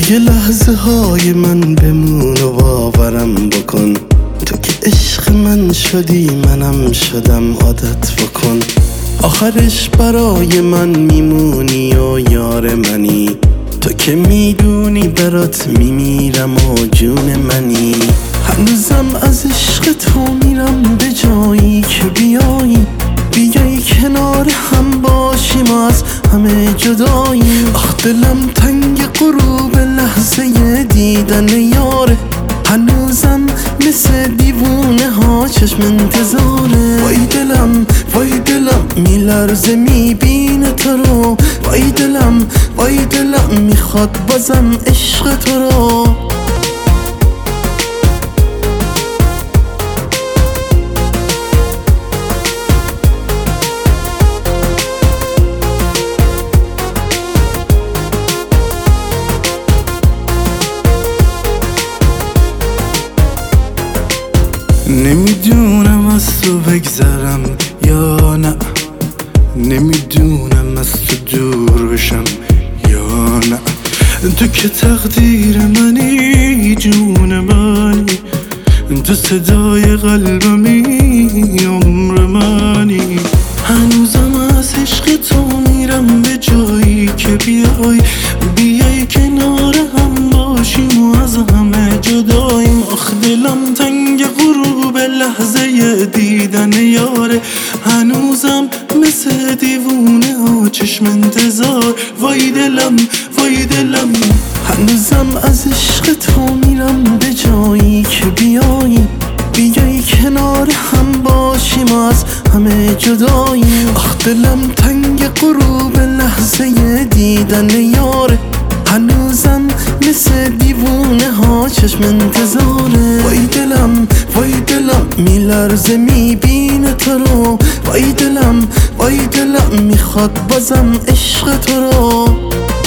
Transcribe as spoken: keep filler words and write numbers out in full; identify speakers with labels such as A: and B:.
A: یه لحظه های من بمون و باورم بکن، تو که عشق من شدی منم شدم، عادت بکن. آخرش برای من میمونی و یار منی، تو که میدونی برات میمیرم و جون منی. هنوزم از عشق تو میرم به جایی که بیایی، بیایی کنار هم باشیم و از همه جداییم. آخ دلم تنگ غروب لحظه دیدن یاره، هنوزم مثل دیوونه ها چشم انتظاره. وای دلم وای دلم میلرزه میبینه تو رو، وای دلم وای دلم میخواد بازم عشق تو رو. نمیدونم از تو بگذرم یا نه، نمیدونم از تو دور بشم یا نه. تو که تقدیر منی، جون منی، تو صدای قلبمی، عمر منی. هنوزم از عشق تو میرم به جایی که بیای، بیای کنار هم باشیم و از همه جداییم. آخ دلم تنگ غروب لحظه دیدن یاره، هنوزم مثل دیوونه ها چشم انتظار. وای دلم وای دلم هنوزم از عشق تو میرم به جایی که بیایی، بیایی کنار هم باشیم و از همه جداییم. آخ دلم تنگ غروب لحظه دیدن یاره، هنوزم مثل دیوونه ها چشم انتظاره. وای دلم وای دلم میلرزه میبینه تو رو، وای دلم وای دلم میخواد بازم عشق تو رو.